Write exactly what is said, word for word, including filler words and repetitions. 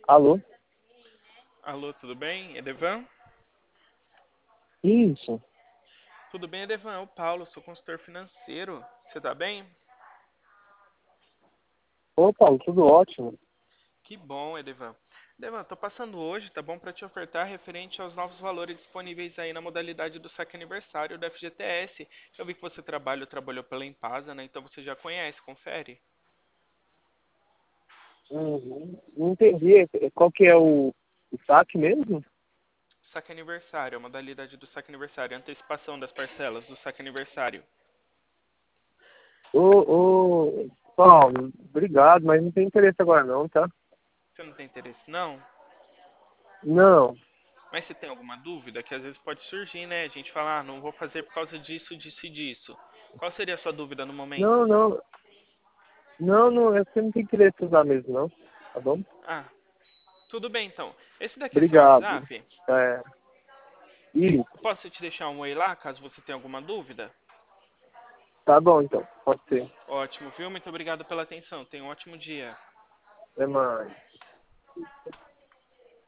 Alô? Alô, tudo bem? Edevan? Isso. Tudo bem, Edevan? É o Paulo, sou consultor financeiro. Você tá bem? Ô, Paulo, tudo ótimo. Que bom, Edevan. Edevan, tô passando hoje, tá bom, para te ofertar referente aos novos valores disponíveis aí na modalidade do saque aniversário da F G T S. Eu vi que você trabalha, trabalhou pela Empasa, né? Então você já conhece, confere. Uhum. Não entendi. Qual que é o, o saque mesmo? Saque aniversário, a modalidade do saque aniversário, antecipação das parcelas do saque aniversário. Ô, ô, Paulo, obrigado, mas não tem interesse agora não, tá? Você não tem interesse, não? Não, Mas você tem alguma dúvida? Que às vezes pode surgir, né? A gente fala, ah, não vou fazer por causa disso, disso e disso. Qual seria a sua dúvida no momento? não, não. Não, não, é que não tem interesse em usar mesmo, não. Tá bom? Ah, tudo bem então. Esse daqui é seu Obrigado. WhatsApp? É, isso. Eu posso te deixar um oi lá, caso você tenha alguma dúvida? Tá bom, então. Pode ser. Ótimo, viu? Muito obrigado pela atenção. Tenha um ótimo dia. Até mais.